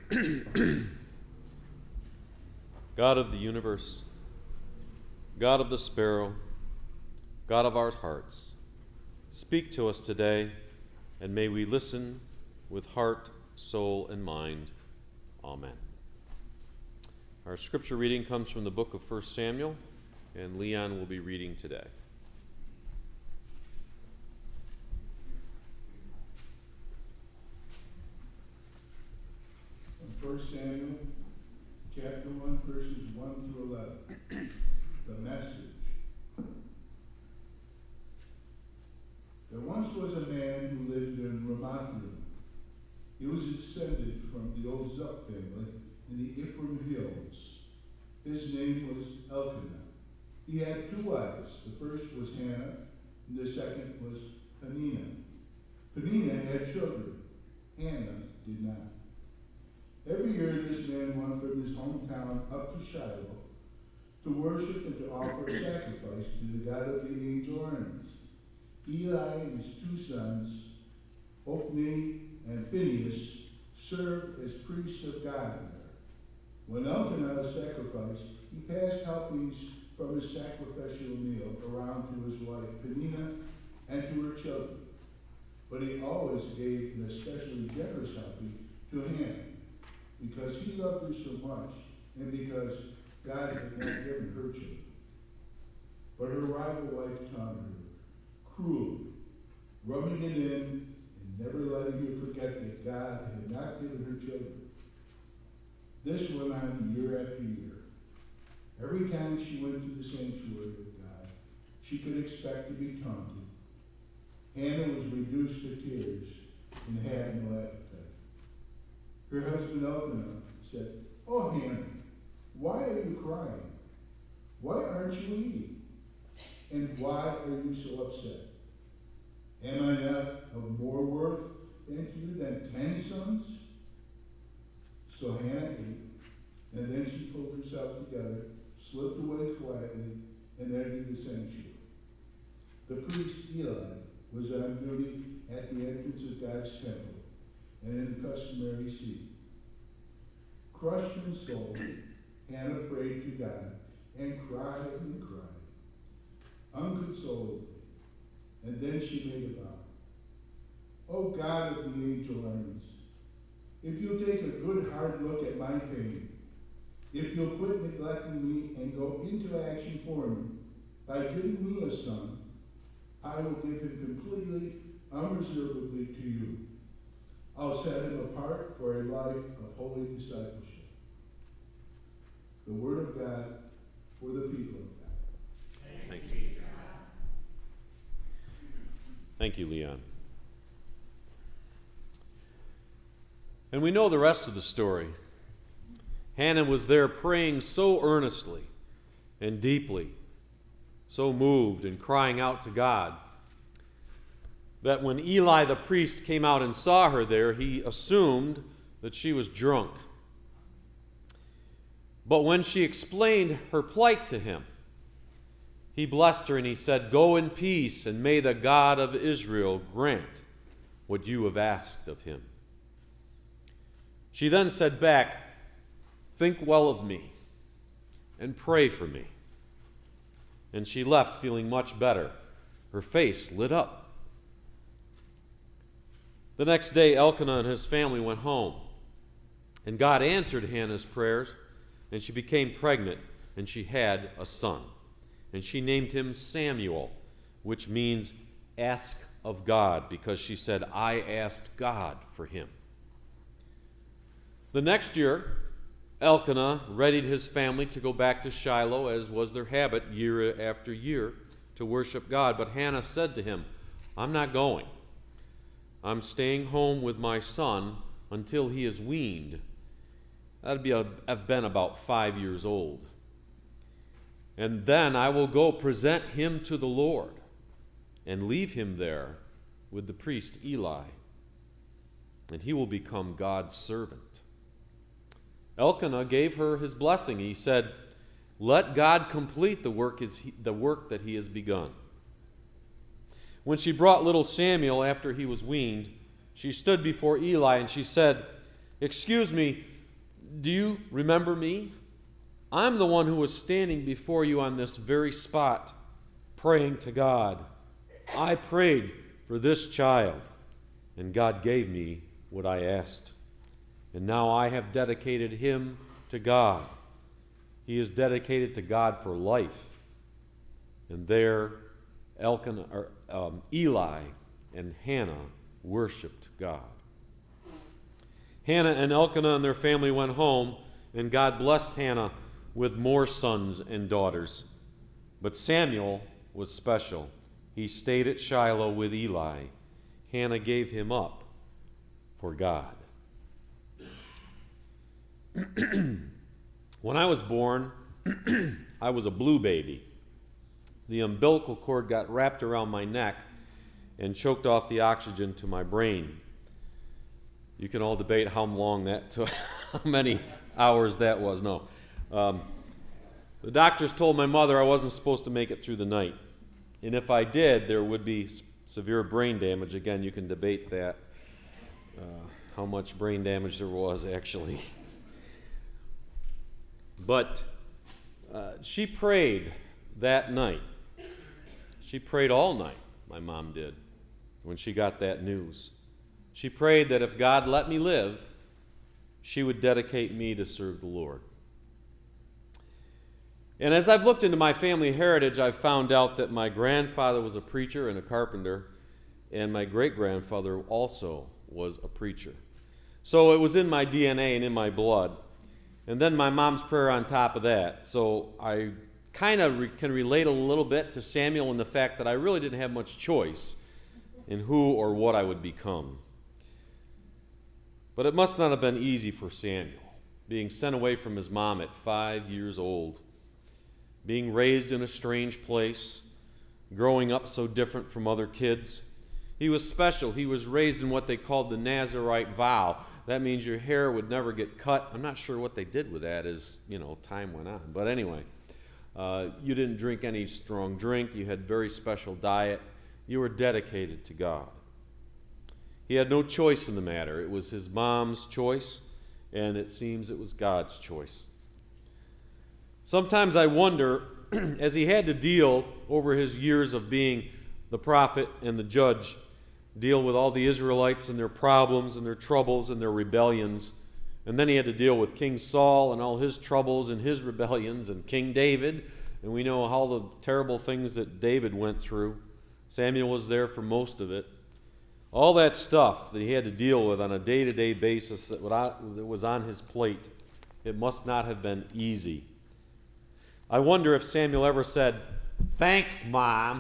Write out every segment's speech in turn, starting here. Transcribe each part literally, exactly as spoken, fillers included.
God of the universe, God of the sparrow, God of our hearts, speak to us today, and may we listen with heart, soul, and mind. Amen. Our scripture reading comes from the book of First Samuel, and Leon will be reading today. First Samuel, chapter one, verses one through eleven. The message. There once was a man who lived in Ramathaim. He was descended from the old Zup family in the Ephraim hills. His name was Elkanah. He had two wives. The first was Hannah, and the second was Peninnah. Peninnah had children. Hannah did not. Every year this man went from his hometown up to Shiloh to worship and to offer a sacrifice to the God of the angel armies. Eli and his two sons, Hophni and Phinehas, served as priests of God there. When Elkanah sacrificed, he passed helpings from his sacrificial meal around to his wife Peninnah and to her children. But he always gave an especially generous helping to Hannah, because he loved her so much, and because God had not given her children. But her rival wife taunted her cruelly, rubbing it in and never letting her forget that God had not given her children. This went on year after year. Every time she went to the sanctuary of God, she could expect to be taunted. Hannah was reduced to tears and had no appetite. Her husband Elkanah said, "Oh, Hannah, why are you crying? Why aren't you eating? And why are you so upset? Am I not of more worth than to you than ten sons?" So Hannah ate, and then she pulled herself together, slipped away quietly, and entered the sanctuary. The priest Eli was on duty at the entrance of God's temple, and in the customary seat. Crushed in soul, Hannah prayed to God and cried and cried, unconsolably, and then she made a vow. "O God of the angel armies, if you'll take a good hard look at my pain, if you'll quit neglecting me and go into action for me by giving me a son, I will give him completely, unreservedly to you. I'll set him apart for a life of holy discipleship." The word of God for the people of God. Thanks. Thank you, Leon. And we know the rest of the story. Hannah was there praying so earnestly and deeply, so moved and crying out to God, that when Eli the priest came out and saw her there, he assumed that she was drunk. But when she explained her plight to him, he blessed her and he said, "Go in peace, and may the God of Israel grant what you have asked of him." She then said back, "Think well of me and pray for me." And she left feeling much better. Her face lit up. The next day, Elkanah and his family went home, and God answered Hannah's prayers, and she became pregnant, and she had a son. And she named him Samuel, which means ask of God, because she said, "I asked God for him." The next year, Elkanah readied his family to go back to Shiloh, as was their habit year after year, to worship God. But Hannah said to him, "I'm not going. I'm staying home with my son until he is weaned." That'd be a, have been about five years old. "And then I will go present him to the Lord and leave him there with the priest Eli, and he will become God's servant." Elkanah gave her his blessing. He said, "Let God complete the work, is he, the work that he has begun." When she brought little Samuel after he was weaned, she stood before Eli and she said, "Excuse me, Do you remember me? I'm the one who was standing before you on this very spot, praying to God. I prayed for this child, and God gave me what I asked. And now I have dedicated him to God. He is dedicated to God for life. And there, Elkanah, or, um, Eli and Hannah worshiped God. Hannah and Elkanah and their family went home, and God blessed Hannah with more sons and daughters. But Samuel was special. He stayed at Shiloh with Eli. Hannah gave him up for God. When I was born, I was a blue baby. The umbilical cord got wrapped around my neck and choked off the oxygen to my brain. You can all debate how long that took, how many hours that was. No. Um, the doctors told my mother I wasn't supposed to make it through the night. And if I did, there would be severe brain damage. Again, you can debate that, uh, how much brain damage there was actually. But uh, she prayed that night. She prayed all night, my mom did, when she got that news. She prayed that if God let me live, she would dedicate me to serve the Lord. And as I've looked into my family heritage, I've found out that my grandfather was a preacher and a carpenter, and my great-grandfather also was a preacher. So it was in my D N A and in my blood. And then my mom's prayer on top of that. So I kind of re- can relate a little bit to Samuel in the fact that I really didn't have much choice in who or what I would become. But it must not have been easy for Samuel, being sent away from his mom at five years old, being raised in a strange place, growing up so different from other kids. He was special. He was raised in what they called the Nazirite vow. That means your hair would never get cut. I'm not sure what they did with that as, you know, time went on. But anyway, uh, you didn't drink any strong drink. You had very special diet. You were dedicated to God. He had no choice in the matter. It was his mom's choice, and it seems it was God's choice. Sometimes I wonder, as he had to deal over his years of being the prophet and the judge, deal with all the Israelites and their problems and their troubles and their rebellions. And then he had to deal with King Saul and all his troubles and his rebellions, and King David. And we know all the terrible things that David went through. Samuel was there for most of it. All that stuff that he had to deal with on a day-to-day basis that was on his plate, it must not have been easy. I wonder if Samuel ever said, "Thanks, Mom."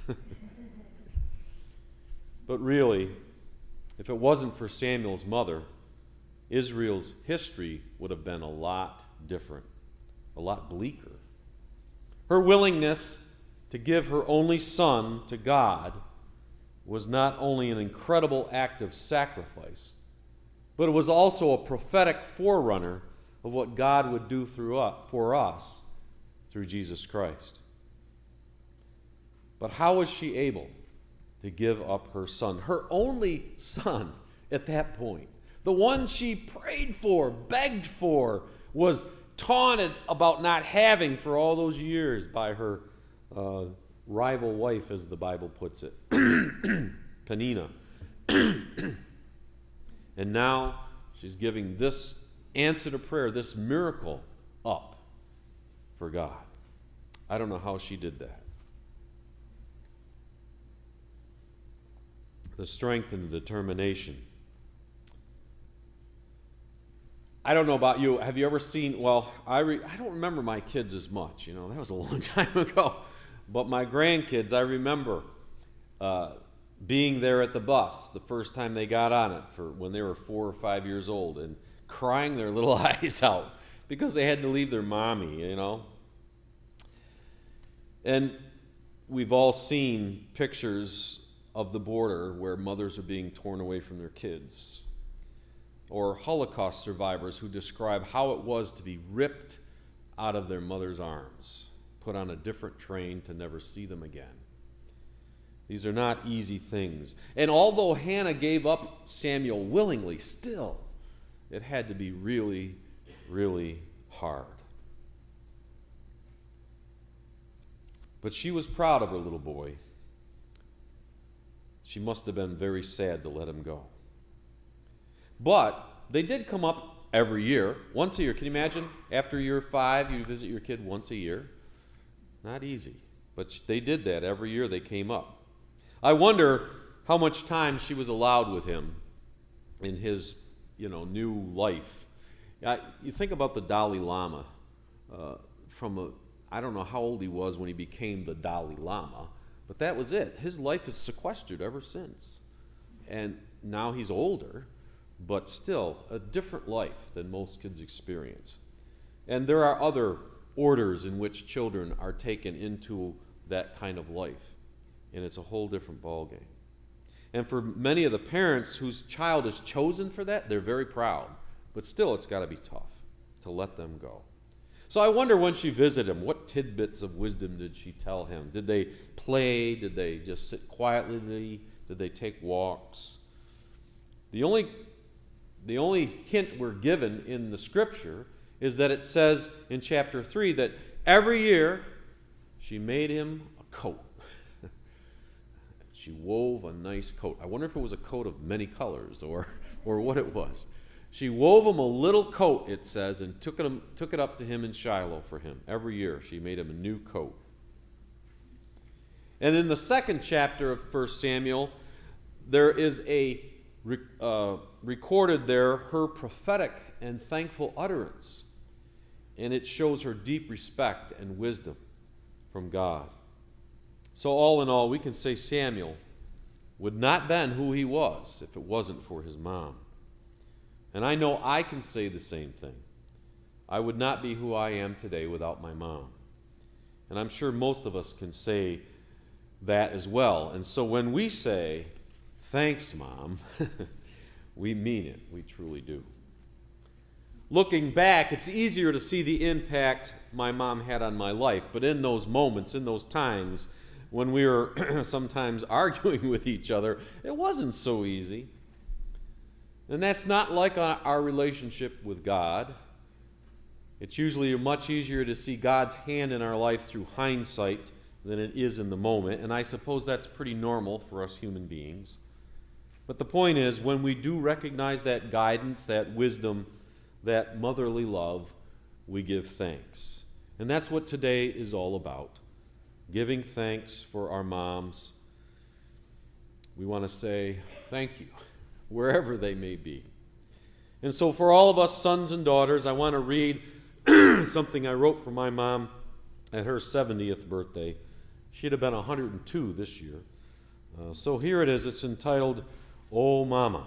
But really, if it wasn't for Samuel's mother, Israel's history would have been a lot different, a lot bleaker. Her willingness to give her only son to God was not only an incredible act of sacrifice, but it was also a prophetic forerunner of what God would do through us, for us through Jesus Christ. But how was she able to give up her son, her only son at that point? The one she prayed for, begged for, was taunted about not having for all those years by her uh, rival wife, as the Bible puts it, Peninnah. And now she's giving this answer to prayer, this miracle, up for God. I don't know how she did that. The strength and the determination. I don't know about you. Have you ever seen, well, I re, I don't remember my kids as much. You know, that was a long time ago. But my grandkids, I remember uh, being there at the bus the first time they got on it for when they were four or five years old and crying their little eyes out because they had to leave their mommy, you know. And we've all seen pictures of the border where mothers are being torn away from their kids, or Holocaust survivors who describe how it was to be ripped out of their mother's arms, put on a different train to never see them again. These are not easy things. And although Hannah gave up Samuel willingly, still, it had to be really really hard. But she was proud of her little boy. She must have been very sad to let him go. But they did come up every year, once a year. Can you imagine? After year five, you visit your kid once a year. Not easy. But they did that every year they came up. I wonder how much time she was allowed with him in his, you know, new life. I, you think about the Dalai Lama. Uh, from a, I don't know how old he was when he became the Dalai Lama, but that was it. His life is sequestered ever since. And now he's older, but still a different life than most kids experience. And there are other orders in which children are taken into that kind of life, and it's a whole different ballgame. And for many of the parents whose child is chosen for that, they're very proud, but still it's got to be tough to let them go. So I wonder when she visited him, what tidbits of wisdom did she tell him? Did they play? Did they just sit quietly? Did they take walks? The only, the only hint we're given in the scripture is that it says in chapter three that every year she made him a coat. She wove a nice coat. I wonder if it was a coat of many colors or, or what it was. She wove him a little coat, it says, and took it, took it up to him in Shiloh for him. Every year she made him a new coat. And in the second chapter of First Samuel, there is a uh, recorded there her prophetic and thankful utterance. And it shows her deep respect and wisdom from God. So all in all, we can say Samuel would not been who he was if it wasn't for his mom. And I know I can say the same thing. I would not be who I am today without my mom. And I'm sure most of us can say that as well. And so when we say, thanks, Mom, we mean it. We truly do. Looking back, it's easier to see the impact my mom had on my life. But in those moments, in those times, when we were sometimes arguing with each other, it wasn't so easy. And that's not like our relationship with God. It's usually much easier to see God's hand in our life through hindsight than it is in the moment. And I suppose that's pretty normal for us human beings. But the point is, when we do recognize that guidance, that wisdom, that motherly love, we give thanks. And that's what today is all about. Giving thanks for our moms. We want to say thank you, wherever they may be. And so for all of us sons and daughters, I want to read something I wrote for my mom at her seventieth birthday. She'd have been one hundred two this year. Uh, so here it is. It's entitled, Oh Mama.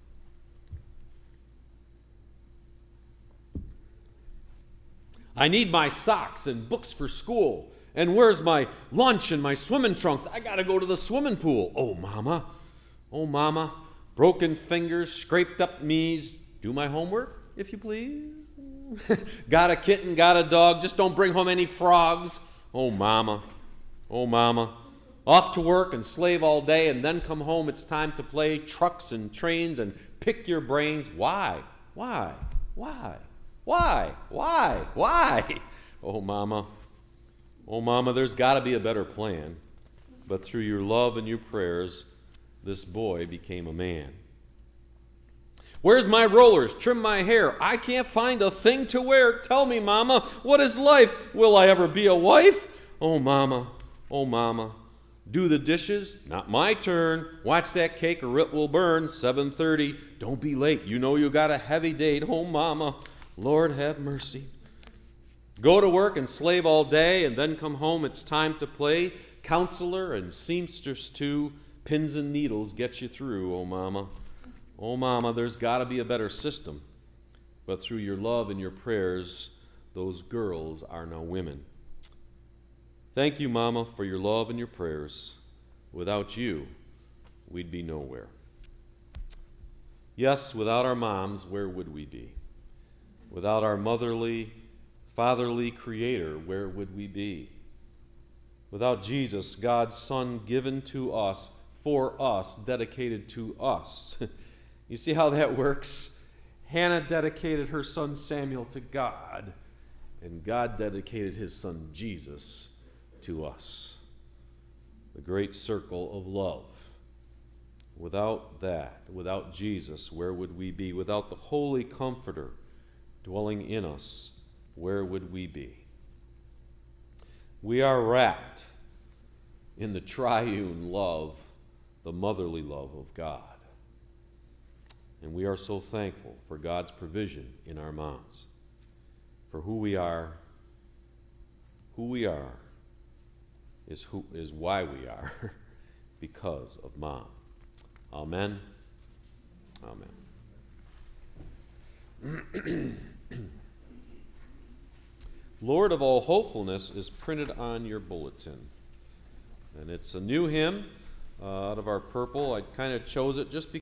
I need my socks and books for school. And where's my lunch and my swimming trunks? I got to go to the swimming pool. Oh, Mama. Oh, Mama. Broken fingers, scraped up knees. Do my homework, if you please. Got a kitten, got a dog. Just don't bring home any frogs. Oh, Mama. Oh, Mama. Off to work and slave all day, and then come home. It's time to play trucks and trains and pick your brains. Why? Why? Why? Why? Why? Why? Oh, Mama. Oh, Mama, there's got to be a better plan. But through your love and your prayers, this boy became a man. Where's my rollers? Trim my hair. I can't find a thing to wear. Tell me, Mama, what is life? Will I ever be a wife? Oh, Mama. Oh, Mama. Do the dishes? Not my turn. Watch that cake or it will burn. seven thirty. Don't be late. You know you got a heavy date. Oh, Mama. Lord have mercy. Go to work and slave all day, and then come home. It's time to play counselor and seamstress too. Pins and needles get you through, oh Mama. Oh Mama, there's got to be a better system. But through your love and your prayers, those girls are now women. Thank you, Mama, for your love and your prayers. Without you, we'd be nowhere. Yes, without our moms, where would we be? Without our motherly, fatherly Creator, where would we be? Without Jesus, God's Son, given to us, for us, dedicated to us. You see how that works? Hannah dedicated her son Samuel to God, and God dedicated his son Jesus to us. The great circle of love. Without that, without Jesus, where would we be? Without the Holy Comforter dwelling in us, where would we be? We are wrapped in the triune love, the motherly love of God. And we are so thankful for God's provision in our moms. For who we are, who we are is who is why we are, because of Mom. Amen. Amen. Lord of all hopefulness is printed on your bulletin. And it's a new hymn uh, out of our purple. I kind of chose it just because